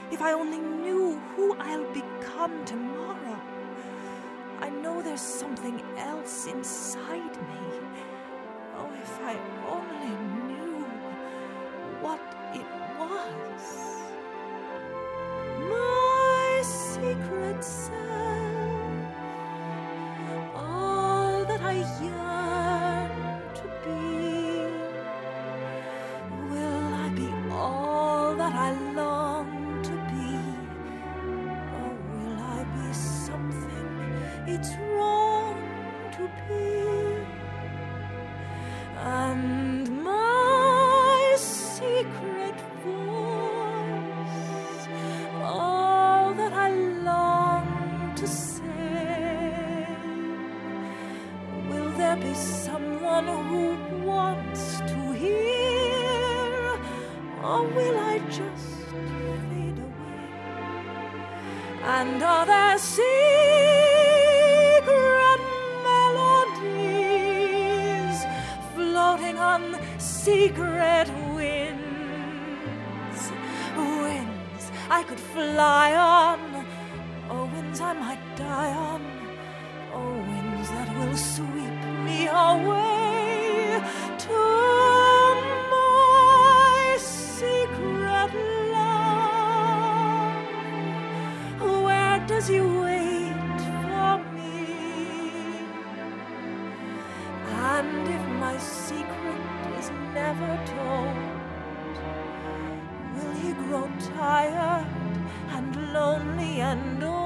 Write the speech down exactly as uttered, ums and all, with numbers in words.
If I only knew who I'll become tomorrow. I know there's something else inside me. Oh, if I only knew what it was. My secret self, all that I yearn to be. Will I be all that I long to be? Or will I be something it's wrong to be? And my secret voice, all that I long to say. Will there be someone who wants to hear? Or will I just fade away? And are there secret melodies floating on secret winds? Winds I could fly on, or winds I might die on, or winds that will sweep me away to my secret love. Where does he wait for me? And if my secret is never told, will he grow tired and lonely and old?